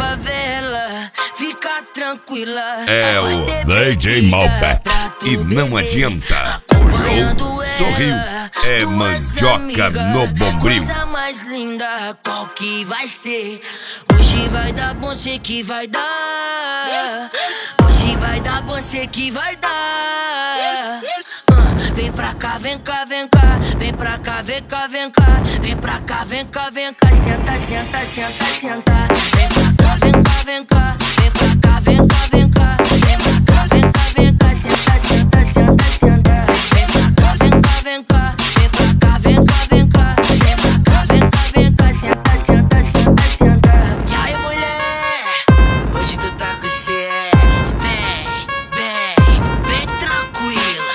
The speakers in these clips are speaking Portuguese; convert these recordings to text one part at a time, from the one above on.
favela, fica tranquila. É o DJ Malbec e não adianta. Olhou, sorriu, é mandioca no bombril. Coisa mais linda, qual que vai ser? Hoje vai dar bom, sei que vai dar. Hoje vai dar bom, sei que vai dar. Vem pra cá, vem cá, vem cá. Vem pra cá, vem cá, vem cá. Vem pra cá, vem cá, vem cá. Senta, senta, senta, senta. Vem pra cá, vem cá, vem cá. Vem pra cá, vem cá, vem cá. Vem pra cá, vem cá, vem cá. Senta, senta, senta, senta. Vem pra cá, vem cá, vem cá. Vem pra cá, vem cá, vem cá. Vem pra cá, vem cá, vem cá. Senta, senta, senta, senta. E aí, mulher? Hoje tu tá com você. Vem, vem, vem tranquila.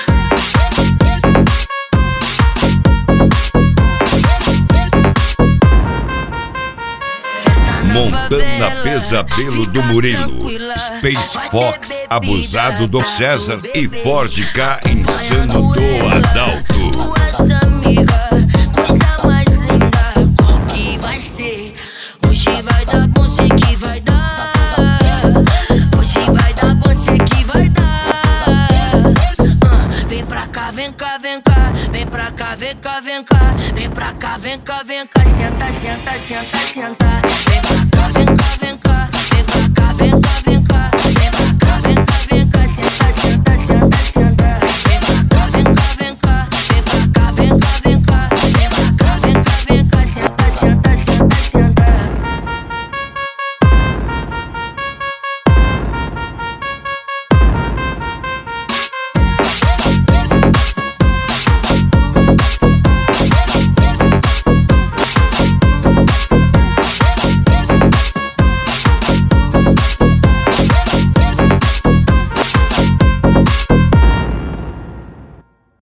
Montana Pesadelo do Murilo, Space Fox abusado do César e Ford K insano do Adalto. Duas amigas, coisa mais linda, qual que vai ser? Hoje vai dar bom, sei que vai dar. Hoje vai dar bom, sei que vai dar. Vem pra cá, vem cá, vem cá. Vem pra cá, vem cá, vem cá. Vem pra cá, vem cá, vem cá. Senta, senta, senta, senta.